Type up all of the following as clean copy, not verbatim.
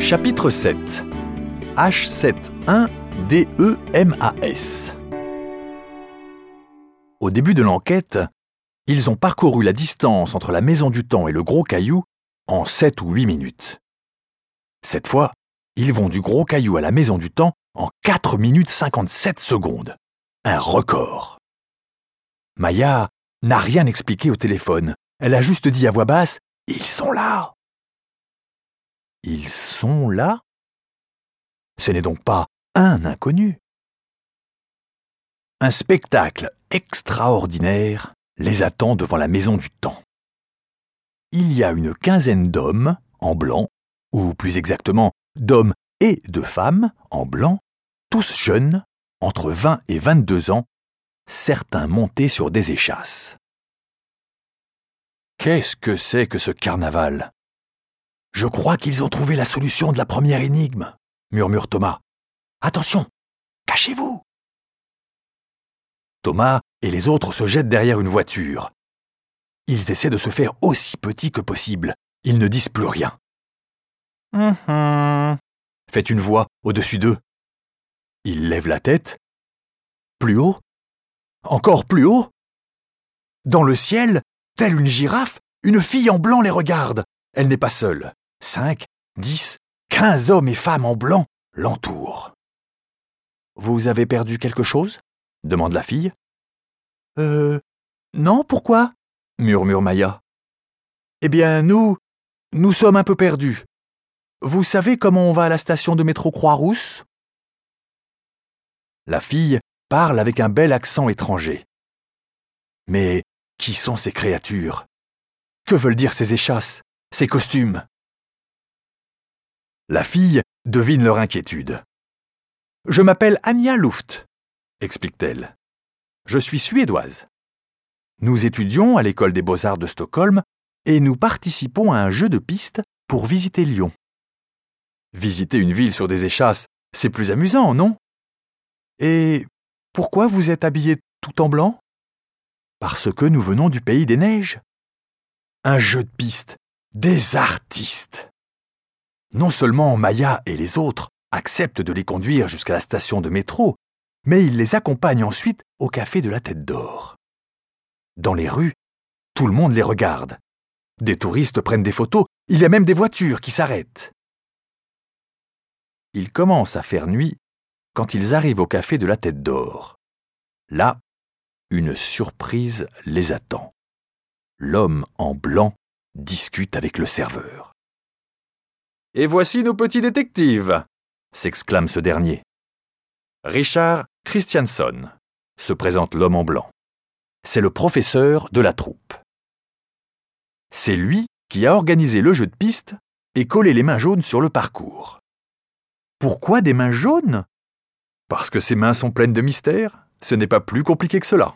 Chapitre 7 H71DEMAS. Au début de l'enquête, ils ont parcouru la distance entre la Maison du Temps et le Gros Caillou en 7 ou 8 minutes. Cette fois, ils vont du Gros Caillou à la Maison du Temps en 4 minutes 57 secondes. Un record. Maya n'a rien expliqué au téléphone. Elle a juste dit à voix basse « Ils sont là !» Ils sont là ? Ce n'est donc pas un inconnu. Un spectacle extraordinaire les attend devant la Maison du Temps. Il y a une quinzaine d'hommes en blanc, ou plus exactement d'hommes et de femmes en blanc, tous jeunes, entre 20 et 22 ans, certains montés sur des échasses. Qu'est-ce que c'est que ce carnaval ? Je crois qu'ils ont trouvé la solution de la première énigme, murmure Thomas. Attention, cachez-vous ! Thomas et les autres se jettent derrière une voiture. Ils essaient de se faire aussi petits que possible. Ils ne disent plus rien. Fait une voix au-dessus d'eux. Ils lèvent la tête. Plus haut. Encore plus haut. Dans le ciel, telle une girafe, une fille en blanc les regarde. Elle n'est pas seule. 5, 10, 15 hommes et femmes en blanc l'entourent. « Vous avez perdu quelque chose ?» demande la fille. « Non, pourquoi ?» murmure Maya. « Eh bien, nous sommes un peu perdus. Vous savez comment on va à la station de métro Croix-Rousse ?» La fille parle avec un bel accent étranger. Mais qui sont ces créatures ? Que veulent dire ces échasses, ces costumes ? La fille devine leur inquiétude. « Je m'appelle Anja Luft, » explique-t-elle. « Je suis suédoise. Nous étudions à l'école des beaux-arts de Stockholm et nous participons à un jeu de piste pour visiter Lyon. Visiter une ville sur des échasses, c'est plus amusant, non ? Et pourquoi vous êtes habillés tout en blanc ? Parce que nous venons du pays des neiges. Un jeu de piste, des artistes. Non seulement Maya et les autres acceptent de les conduire jusqu'à la station de métro, mais ils les accompagnent ensuite au café de la Tête d'Or. Dans les rues, tout le monde les regarde. Des touristes prennent des photos, il y a même des voitures qui s'arrêtent. Il commence à faire nuit quand ils arrivent au café de la Tête d'Or. Là, une surprise les attend. L'homme en blanc discute avec le serveur. « Et voici nos petits détectives !» s'exclame ce dernier. Richard Christianson, se présente l'homme en blanc. C'est le professeur de la troupe. C'est lui qui a organisé le jeu de piste et collé les mains jaunes sur le parcours. Pourquoi des mains jaunes ? Parce que ses mains sont pleines de mystères. Ce n'est pas plus compliqué que cela.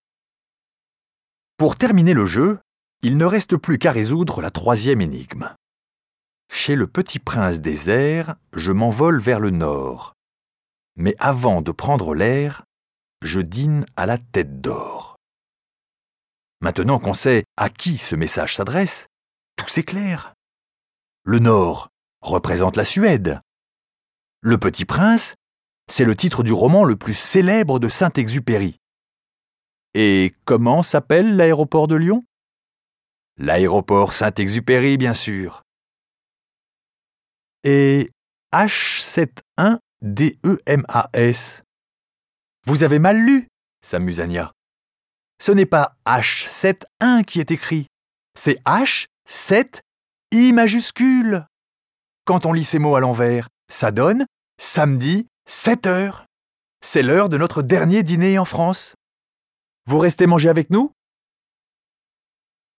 Pour terminer le jeu, il ne reste plus qu'à résoudre la troisième énigme. Chez le petit prince des airs, je m'envole vers le nord. Mais avant de prendre l'air, je dîne à la Tête d'Or. Maintenant qu'on sait à qui ce message s'adresse, tout s'éclaire. Le nord représente la Suède. Le petit prince, c'est le titre du roman le plus célèbre de Saint-Exupéry. Et comment s'appelle l'aéroport de Lyon ? L'aéroport Saint-Exupéry, bien sûr. Et H71DEMAS. Vous avez mal lu, s'amuse Anja. Ce n'est pas H71 qui est écrit, c'est H7I majuscule. Quand on lit ces mots à l'envers, ça donne samedi 7 heures. C'est l'heure de notre dernier dîner en France. Vous restez manger avec nous ?